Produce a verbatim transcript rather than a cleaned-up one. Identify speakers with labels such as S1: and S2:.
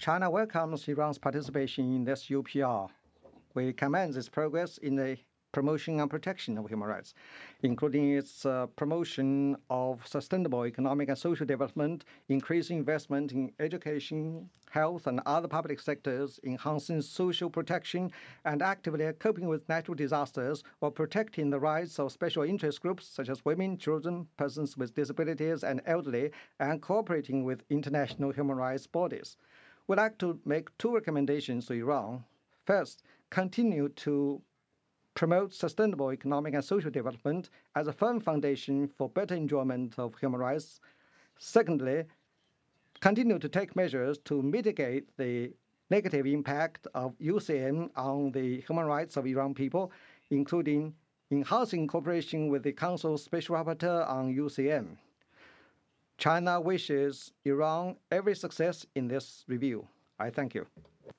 S1: China welcomes Iran's participation in this U P R. We commend its progress in the promotion and protection of human rights, including its uh, promotion of sustainable economic and social development, increasing investment in education, health, and other public sectors, enhancing social protection, and actively coping with natural disasters or protecting the rights of special interest groups such as women, children, persons with disabilities, and elderly, and cooperating with international human rights bodies. We'd like to make two recommendations to Iran. First, continue to promote sustainable economic and social development as a firm foundation for better enjoyment of human rights. Secondly, continue to take measures to mitigate the negative impact of U C M on the human rights of Iran people, including enhancing cooperation with the Council's Special Rapporteur on U C M. China wishes Iran every success in this review. I thank you.